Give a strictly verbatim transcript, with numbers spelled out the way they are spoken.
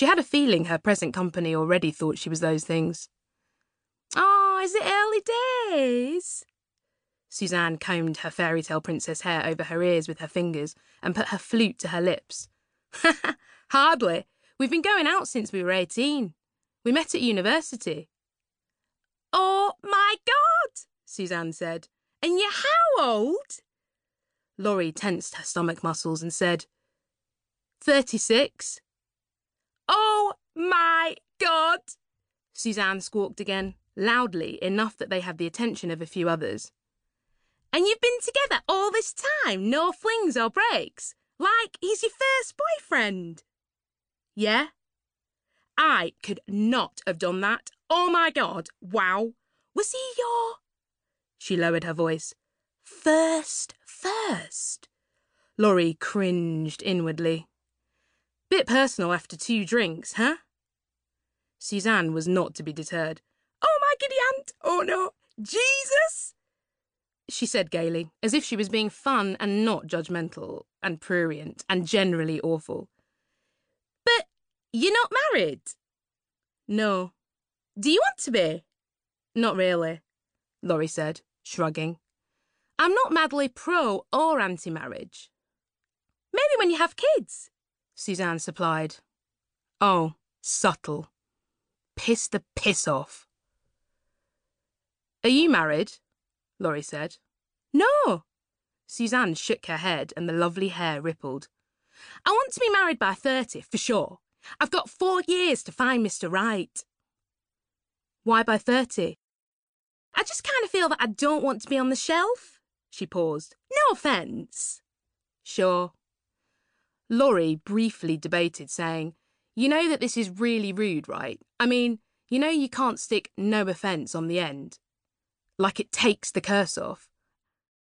She had a feeling her present company already thought she was those things. "Oh, is it early days?" Suzanne combed her fairy tale princess hair over her ears with her fingers and put her flute to her lips. "Hardly. We've been going out since we were eighteen. We met at university." "Oh, my God," Suzanne said. "And you're how old?" Laurie tensed her stomach muscles and said, thirty-six. "Oh, my God," Suzanne squawked again, loudly enough that they had the attention of a few others. "And you've been together all this time, no flings or breaks? Like he's your first boyfriend?" "Yeah." "I could not have done that. Oh, my God, wow. Was he your—" She lowered her voice. "First, first." Laurie cringed inwardly. "Bit personal after two drinks, huh?" Suzanne was not to be deterred. "Oh, my giddy aunt! Oh, no! Jesus!" she said gaily, as if she was being fun and not judgmental and prurient and generally awful. "But you're not married?" "No." "Do you want to be?" "Not really," Laurie said, shrugging. "I'm not madly pro or anti-marriage." "Maybe when you have kids," Suzanne supplied. "Oh, subtle. Piss the piss off." "Are you married?" Laurie said. "No." Suzanne shook her head and the lovely hair rippled. "I want to be married by thirty, for sure. I've got four years to find Mister Right." "Why by thirty?" "I just kind of feel that I don't want to be on the shelf." She paused. "No offence." "Sure." Laurie briefly debated, saying, "You know that this is really rude, right? I mean, you know you can't stick no offence on the end. Like it takes the curse off."